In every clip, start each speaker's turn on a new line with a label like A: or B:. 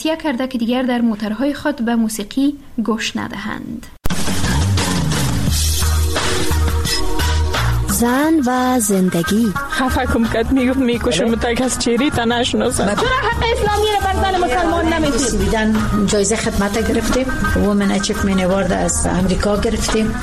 A: توصیه کرده که دیگر در موترهای خود به موسیقی گوش ندهند.
B: زن و زندگی.
C: خفه کم کد میکشم تا کس چیری تا نشناسم.
D: چرا حق اسلامی رو بر زن مسلمان نمیدید؟
E: بیدن جایزه خدمت گرفتیم، وومن اچیومنت اوارد از امریکا گرفتیم.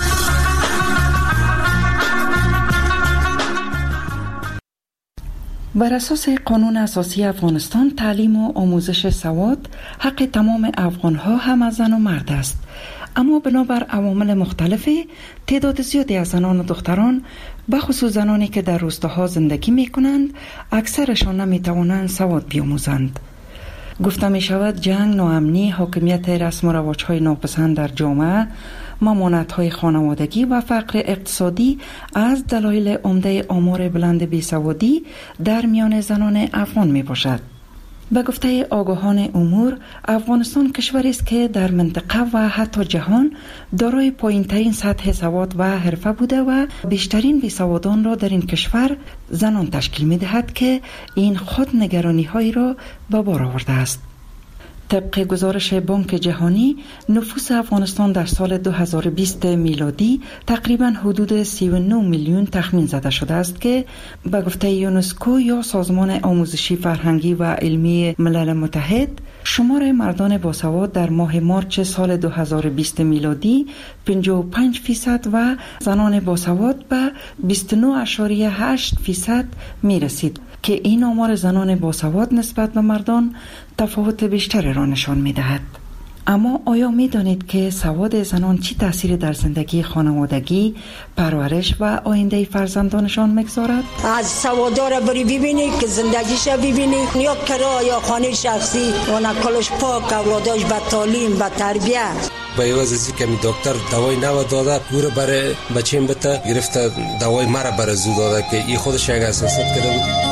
F: بر اساس قانون اساسی افغانستان تعلیم و آموزش سواد حق تمام افغان‌ها هم از زن و مرد است، اما بنابر عوامل مختلفی تعداد زیادی از زنان و دختران به خصوص زنانی که در روستاها زندگی می کنند اکثرشان نمی توانند سواد بیاموزند. گفته می شود جنگ، ناامنی، حاکمیت رسم و رواج‌های ناپسند در جامعه، ممانعت‌های خانوادگی و فقر اقتصادی از دلایل عمده آمار بلند بیسوادی در میان زنان افغان می باشد. به گفته آگاهان امور، افغانستان کشوری است که در منطقه و حتی جهان دارای پایین‌ترین سطح سواد و حرفه بوده و بیشترین بیسوادان را در این کشور زنان تشکیل می‌دهد که این خود نگرانی‌هایی را به بار آورده است. طبق گزارش بانک جهانی، نفوس افغانستان در سال 2020 میلادی تقریباً حدود 39 میلیون تخمین زده شده است که به گفته یونسکو یا سازمان آموزشی فرهنگی و علمی ملل متحد، شمار مردان باسواد در ماه مارچ سال 2020 میلادی 55% و زنان باسواد به 29.8% می رسید که این آمار زنان باسواد نسبت به مردان تفاوت بیشتری را نشان می دهد. اما آیا می دانید که سواد زنان چی تأثیری در زندگی خانوادگی، پرورش و آینده فرزندانشان میگذارد؟
G: از سوادار بری ببینید که زندگیش ببینید، یا کرا یا خانه شخصی و نکلش پاک، اولاداش به تعلیم، به تربیت.
H: با یوازی که دکتر دوای نو داده گوره برای بچیم بته گرفته دوای مرا برای زو داده که این خودش یک اساسات کرده بود.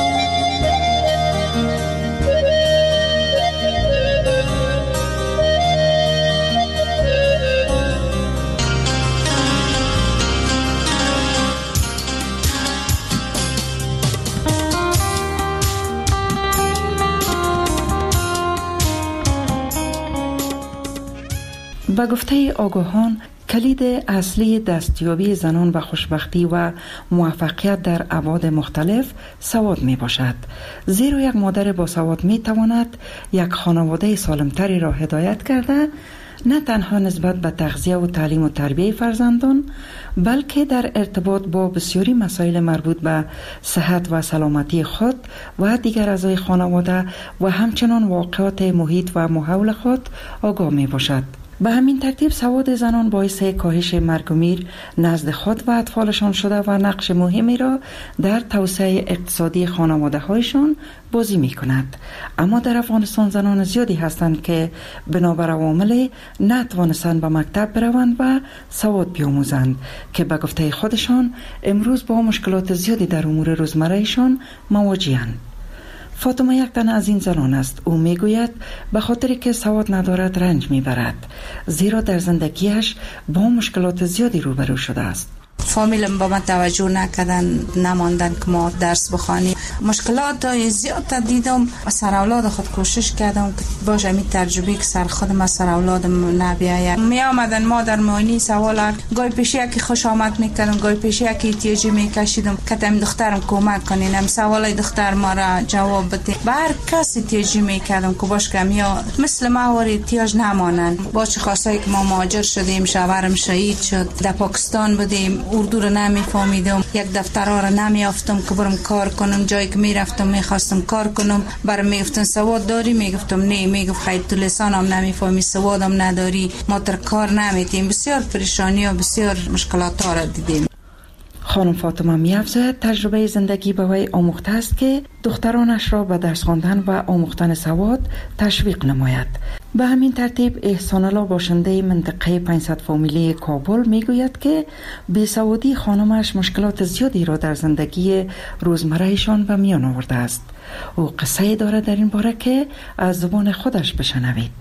F: به گفته آگاهان، کلید اصلی دستیابی زنان به خوشبختی و موفقیت در ابعاد مختلف سواد می باشد، زیرا یک مادر با سواد می تواند یک خانواده سالمتری را هدایت کرده، نه تنها نسبت به تغذیه و تعلیم و تربیه فرزندان، بلکه در ارتباط با بسیاری مسائل مربوط به صحت و سلامتی خود و دیگر اعضای خانواده و همچنان واقعات محیط و ماحول خود آگاه می باشد. به همین ترتیب سواد زنان باعث کاهش مرگ و میر نزد خود و اطفالشان شده و نقش مهمی را در توسعه اقتصادی خانواده هایشان بازی می کند. اما در افغانستان زنان زیادی هستند که بنابر عواملی نتوانستند به مکتب بروند و سواد بیاموزند که به گفته خودشان امروز با مشکلات زیادی در امور روزمرهشان مواجه‌اند. فاطمه یک تن از این زنان است. او میگوید به خاطر که سواد ندارد رنج میبرد، زیرا در زندگیش با مشکلات زیادی روبرو شده است.
I: فامیلم با من توجه نکردن، نماندن که ما درس بخوانیم. مشکلات زیاد دیدم و سر اولاد خود کوشش کردم که باشه می تجربه که سر خودم از سر اولادم نبیاید. می آمدن ما در معاینه سوال گاهی پیشی که خوش آمد میکردم، گاهی پیشی که احتیاجی میکشیدم که تم دخترم کمک کنین، هم سوالای دختر ما را جواب بده. به هر کس احتیاجی میکردم که باش کم یا مثل ما ور احتیاج نمانن. با چه خاصایی که ما مهاجر شدیم، شوهرم شهید شد، در پاکستان بودیم، اردو رو نمیفهمیدم، یک دفترها رو نمیافتم که برم کار کنم، جایی که میرفتم میخواستم کار کنم برام میگفتن سواد داری، میگفتم نه، میگفت خیلی تو لسانم نمیفهمی، سوادم نداری، ما در کار نمیتیم. بسیار پریشانی و بسیار مشکلات ها را دیدیم.
F: خانم فاطمه می‌افزاید تجربه زندگی به وی آموخته است که دخترانش را به درس خواندن و آموختن سواد تشویق نماید. به همین ترتیب احسان الله باشنده منطقه 500 فامیلی کابل میگوید که بیسوادی خانمش مشکلات زیادی را در زندگی روزمرهشان به میان آورده است. او قصه دارد در این باره که از زبان خودش بشنوید.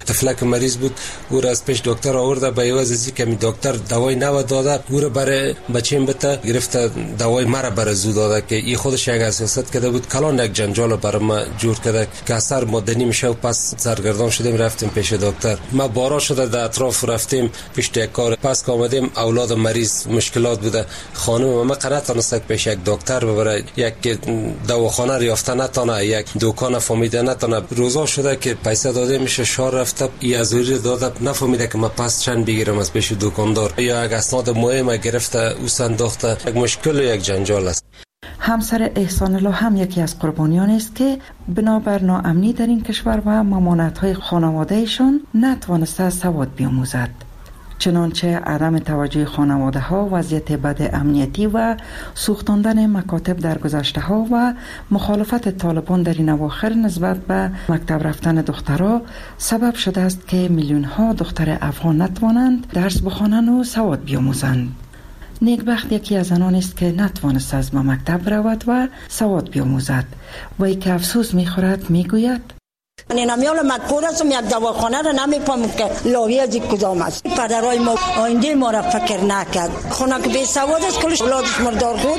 H: طفلک مریض بود، او را از پیش دکتر آورده، به عوض از اینکه دکتر دوای نو داده، او را برای بچیم بته گرفته دوای مرا برای زو داده که این خودش یک سیاست کرده بود. کلان یک جنجال برای ما جور کرده که اثر مدنی میشه و پس سرگردان شدیم رفتیم پیش دکتر. ما بارا شده در اطراف رفتیم پیش کار، پس که آمدیم اولاد مریض مشکلات بوده، خانم ما قنات نتونست پیش یک دکتر ببره، یک دواخانه ریافته نتونه، یک دکان فهمیده نتونه. روزا شده که پیسه داده میشه شار رفته، ای ازوری داده نفهمیده که ما پس چند بگیرم از پیش دکاندار، یا یک اسناد مهم گرفته او سنداخته. یک مشکل و یک جنجال است.
F: همسر احسان الله هم یکی از قربانیان است که بنابر ناامنی در این کشور و ممانعت‌های خانواده‌شان نتوانسته سواد بیاموزد. چنانچه عدم توجه خانواده ها، وضعیت بد امنیتی و سوختاندن مکاتب در گذشته ها و مخالفت طالبان در این اواخر نسبت به مکتب رفتن دخترها سبب شده است که میلیون ها دختر افغان نتوانند درس بخوانند و سواد بیاموزند. نیکبخت یکی از آنان است که نتوانست از مکتب برود و سواد بیاموزد و ای که افسوس میخورد میگوید:
G: من نمیال مذکور هستم، یک دواخانه را نمیفهمم که لاوی از این کدام است. پدرای ما آینده ما را فکر نکرد. خونه که بی سواد است، کلش اولادش مردار خود.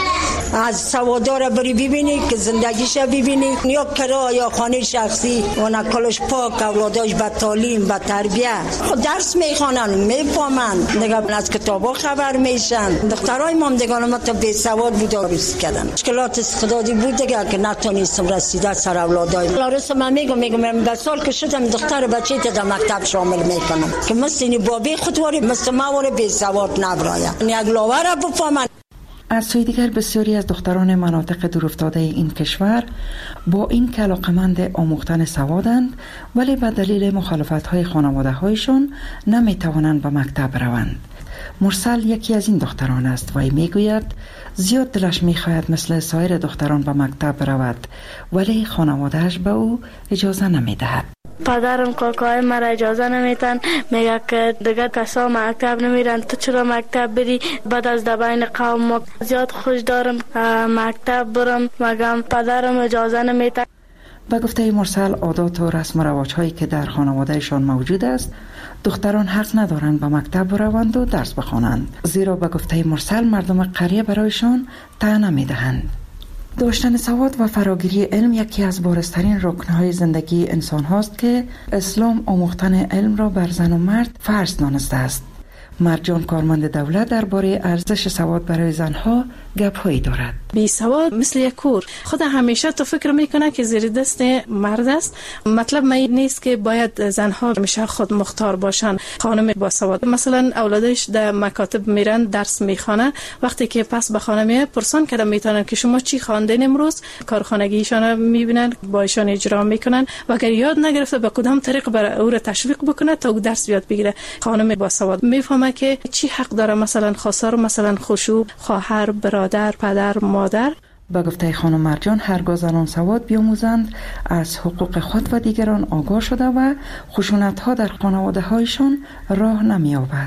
G: از سوادار بری ببینی که زندگیش ببینی، یا کرا یا خانه شخصی و نکلش پاک، اولادش به تعلیم به تربیه خود درس میخوانن میفهمن، دیگه از کتابا خبر میشن. دخترای ما دیگه ما تا بی سواد بود آرزو کردن. مشکلات استعدادی بود دیگه که نتونستم رسیده سر اولادای. لارس من میگم در سال که شدم دختر بچه تا مکتب شامل میکنم که مثل بابی خودواری مثل ما بی سواد نبراید، یک لاوره بفهمن.
F: از سوی دیگر بسیاری از دختران مناطق دورافتاده این کشور با این که علاقمند آموختن سوادند، ولی به دلیل مخالفت‌های خانواده‌هایشان نمی‌توانند به مکتب روند. مرسل یکی از این دختران است و میگوید زیاد دلش می‌خواهد مثل سایر دختران به مکتب برود، ولی خانواده‌اش به او اجازه نمی‌دهد.
J: پدرم کاکای مرا اجازه نمیتن، میگه که دیگه کسا مکتب نمیرن، تو چرا مکتب بری؟ بعد از دبین قوم ما زیاد خوش دارم مکتب برم، مگم پدرم اجازه نمیتن.
F: به گفته مرسل عادات و رسم و رواج هایی که در خانوادهشان موجود است، دختران حق ندارند به مکتب بروند و درس بخوانند، زیرا به گفته مرسل مردم قریه برایشان طعنه میدهند. داشتن سواد و فراگیری علم یکی از بارزترین رکنهای زندگی انسان هاست که اسلام آموختن علم را بر زن و مرد فرض دانسته است. مرجان کارمند دولت درباره ارزش سواد برای زنها گپ‌هایی دارد.
C: بی سواد مثل یک کور، خود همیشه تو فکر میکنه که زیر دست مرد است. مطلب ما نیست که باید زنها همیشه خود مختار باشن. خانم با سواد مثلا اولادش در مکاتب میرن درس میخوانه، وقتی که پس به خانه میاد پرسان کردن میتونن که شما چی خواندین امروز، کارخانگیشان میبینن با ایشان اجرا میکنن و اگر یاد نگرفته به کدام طریق برای او را تشویق بکنه تا درس یاد بگیره. خانم با سواد میفهمه که چی حق داره، مثلا خواستار، مثلا خشوع، خواهر، برادر، پدر، مادر.
F: با گفته خانم مرجان هرگاه زنان سواد بیاموزند از حقوق خود و دیگران آگاه شده و خشونت‌ها در خانواده‌هایشان راه نمی‌یابد.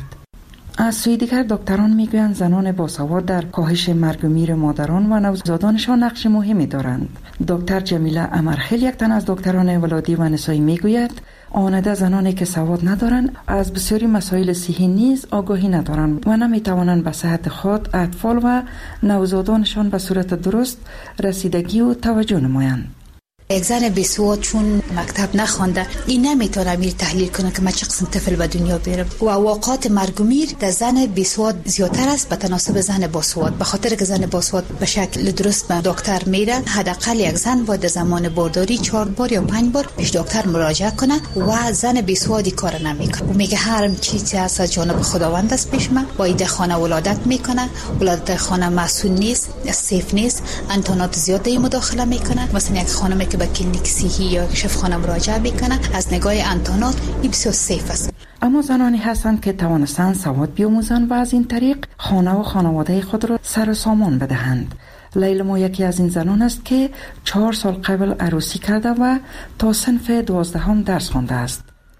F: از سوی دیگر دکتران میگویند زنان باسواد در کاهش مرگ و میر مادران و نوزادانشان نقش مهمی دارند. دکتر جمیله امرخیل یک تن از دکتران ولادی و نسایی میگوید آنده زنانی که سواد ندارند از بسیاری مسائل صحی نیز آگاهی ندارند و نمیتوانند به صحت خود، اطفال و نوزادانشان به صورت درست رسیدگی و توجه نمایند.
E: یک زن بیسواد چون مکتب نخوانده این نمیتونه میر تحلیل کنه که ما چه قسم طفل به دنیا بیارم و واقعات مرگ و میر در زن بیسواد زیادتر است به تناسب زن باسواد، به خاطر که زن باسواد به شکل درست به دکتر میره. حداقل یک زن باید در زمان بارداری 4 بار یا 5 بار پیش دکتر مراجعه کنه و زن بیسوادی کار نمیکنه و میگه هر چیزی از جانب خداوند است پیش من، باید خانه ولادت میکنه، ولادت خانه مسئول نیست، سیف نیست، انتانات زیاده مداخله میکنه. مثلا یک خانم به کلینیک صحی یا شفاخانه مراجعه بکنه از نگاه انتانات این بسیار سیف است.
F: اما زنانی هستند که توانستند سواد بیاموزند و از این طریق خانه و خانواده خود را سر و سامان بدهند. لیلا یکی از این زنان است که 4 سال قبل عروسی کرده و تا صنف 12 درس خوانده است.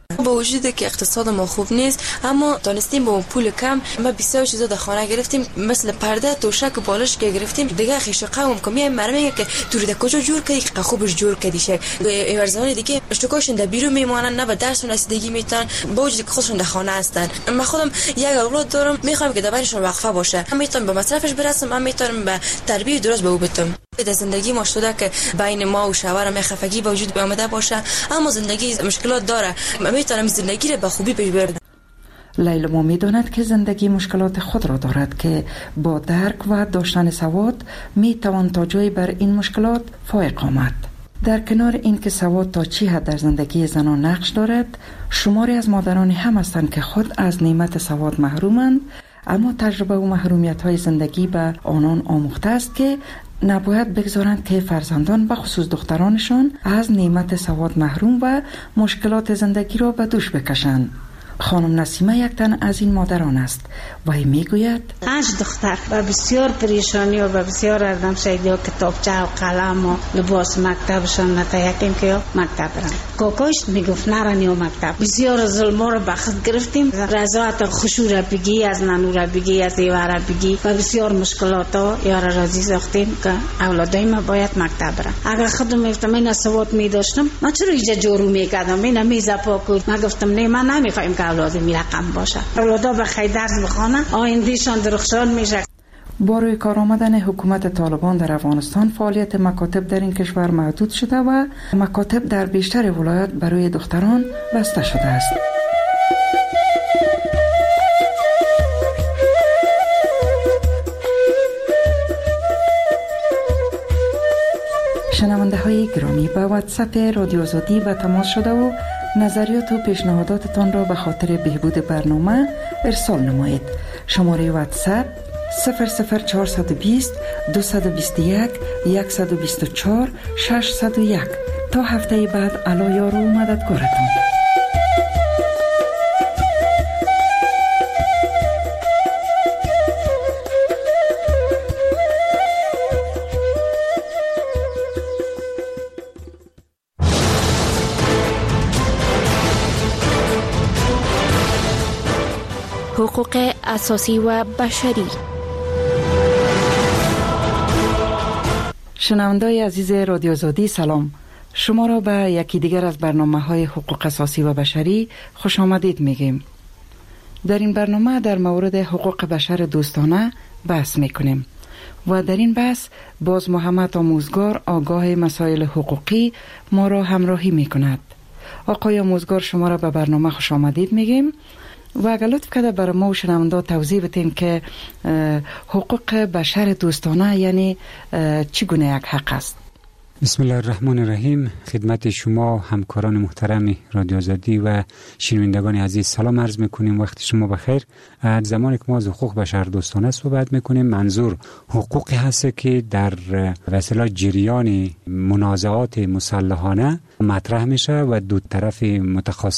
K: با وجود که اقتصاد ما خوب نیست اما دانستیم با پول کم ما بسیار چیزا در خانه گرفتیم، مثل پرده، توشک و بالش که گرفتیم. دیگه خیش قوم که میایم مرمه که توری د کجا جور کردی که خوبش جور کردی شه ورزان دیگه اشتکاشون در بیرون میمونن، نه به درس و رسیدگی میتونن، با وجود که خودشون در خانه هستن. من خودم یک اولاد دارم، میخوام که دربارشون وقفه باشه، هم میتونم به مصرفش برسم، هم میتونم به تربیت درست به او بدم. در زندگی ما شده که بین ما و شوهرم خفگی به وجود آمده باشه، اما زندگی مشکلات داره، میتونم زندگی رو به خوبی پیش ببرم.
F: لیلا می‌داند که زندگی مشکلات خود را دارد که با درک و داشتن سواد میتوان تا جایی بر این مشکلات فائق آمد. در کنار این که سواد تا چی حد در زندگی زنان نقش دارد، شماری از مادران هم هستند که خود از نعمت سواد محرومند، اما تجربه و محرومیت‌های زندگی به آنان آموخته است که نباید بگذارند که فرزندان به خصوص دخترانشان از نعمت سواد محروم و مشکلات زندگی را به دوش بکشند. خانم نسیمه یک تن از این مادران است و میگوید
L: 5 دختر و بسیار پریشانی و بسیار آدم شایدی و کتابچه و قلم و لباس مکتبشان نتایقیم که مکتب برن. کاکاش میگفت نرانی و مکتب. بسیار ظلم را بخت گرفتیم، رضایت خشوع را بگی، از ننو را بگی، از ایوه را بگی و بسیار مشکلات ها یار راضی ساختیم که اولادای ما باید مکتب برن. اگر خودم میگفتم این سواد میداشتم ما چرا اینجا جورو میکردم، این میزه پاکود. من گفتم نه من نمیخوایم اولاد می رقم باشه، اولادا به خیر درس بخوانن، آیندهشان درخشان میشه.
F: با روی کار آمدن حکومت طالبان در افغانستان فعالیت مکاتب در این کشور محدود شده و مکاتب در بیشتر ولایات برای دختران بسته شده است. شنونده های گرامی، به واتساپ رادیو آزادی و تماس شده و نظریات و پیشنهاداتتان را به خاطر بهبود برنامه ارسال نمایید. شماره واتساپ 00420 221 124 601. تا هفته بعد الا یار و مددگارتان.
A: حقوق اساسی و بشری.
F: شنوندای عزیز رادیو آزادی سلام. شما را به یکی دیگر از برنامه‌های حقوق اساسی و بشری خوش آمدید میگیم. در این برنامه در مورد حقوق بشر دوستانه بحث میکنیم و در این بحث باز محمد آموزگار آگاه مسائل حقوقی ما را همراهی میکند. آقای آموزگار شما را به برنامه خوش آمدید میگیم و اگر لطف کرده برای ما و شنونده توضیح بدین که حقوق بشر دوستانه یعنی چگونه یک حق است؟
M: بسم الله الرحمن الرحیم. خدمت شما همکاران محترم رادیو آزادی و شنوندگان عزیز سلام عرض میکنیم. وقت شما بخیر. زمانی که ما از حقوق بشر دوستانه صحبت میکنیم منظور حقوقی هست که در وسیله جریان منازعات مسلحانه مطرح میشه و دو طرف متخاصم